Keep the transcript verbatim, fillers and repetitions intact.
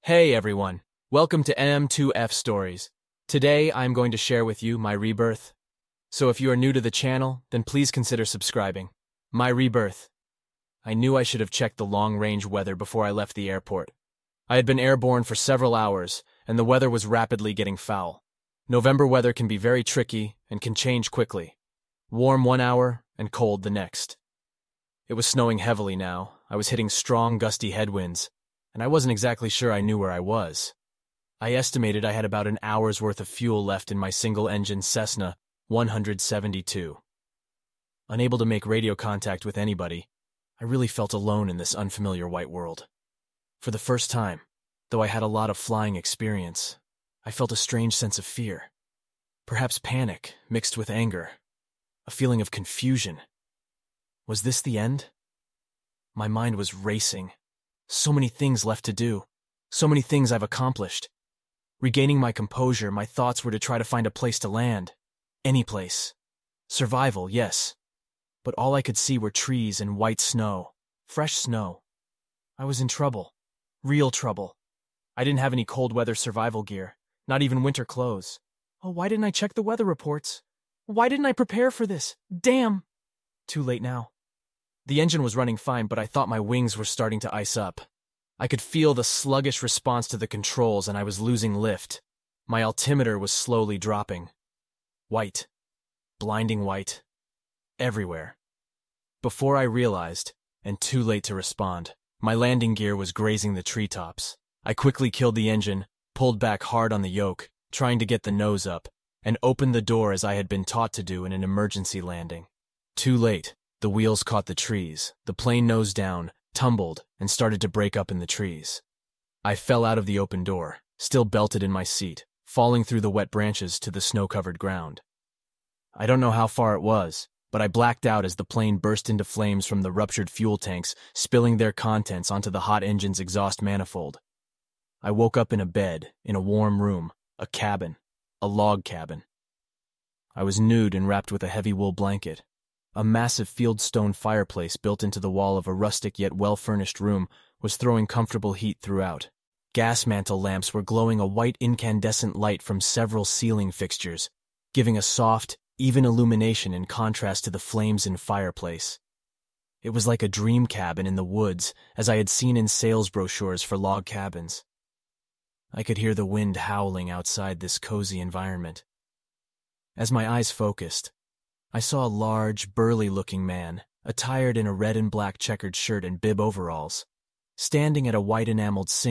Hey everyone, welcome to M two F Stories. Today I'm going to share with you my rebirth. So if you are new to the channel, then please consider subscribing. My rebirth. I knew I should have checked the long-range weather before I left the airport. I had been airborne for several hours, and the weather was rapidly getting foul. November weather can be very tricky and can change quickly. Warm one hour and cold the next. It was snowing heavily now. I was hitting strong, gusty headwinds, and I wasn't exactly sure I knew where I was. I estimated I had about an hour's worth of fuel left in my single-engine Cessna one seventy-two. Unable to make radio contact with anybody, I really felt alone in this unfamiliar white world. For the first time, though I had a lot of flying experience, I felt a strange sense of fear. Perhaps panic mixed with anger. A feeling of confusion. Was this the end? My mind was racing. So many things left to do. So many things I've accomplished. Regaining my composure, my thoughts were to try to find a place to land. Any place. Survival, yes. But all I could see were trees and white snow. Fresh snow. I was in trouble. Real trouble. I didn't have any cold weather survival gear. Not even winter clothes. Oh, why didn't I check the weather reports? Why didn't I prepare for this? Damn! Too late now. The engine was running fine, but I thought my wings were starting to ice up. I could feel the sluggish response to the controls, and I was losing lift. My altimeter was slowly dropping. White. Blinding white. Everywhere. Before I realized, and too late to respond, my landing gear was grazing the treetops. I quickly killed the engine, pulled back hard on the yoke, trying to get the nose up, and opened the door as I had been taught to do in an emergency landing. Too late. The wheels caught the trees, the plane nosed down, tumbled, and started to break up in the trees. I fell out of the open door, still belted in my seat, falling through the wet branches to the snow-covered ground. I don't know how far it was, but I blacked out as the plane burst into flames from the ruptured fuel tanks, spilling their contents onto the hot engine's exhaust manifold. I woke up in a bed, in a warm room, a cabin, a log cabin. I was nude and wrapped with a heavy wool blanket. A massive fieldstone fireplace built into the wall of a rustic yet well-furnished room was throwing comfortable heat throughout. Gas mantle lamps were glowing a white incandescent light from several ceiling fixtures, giving a soft, even illumination in contrast to the flames and fireplace. It was like a dream cabin in the woods, as I had seen in sales brochures for log cabins. I could hear the wind howling outside this cozy environment. As my eyes focused, I saw a large, burly-looking man, attired in a red and black checkered shirt and bib overalls, standing at a white enameled sink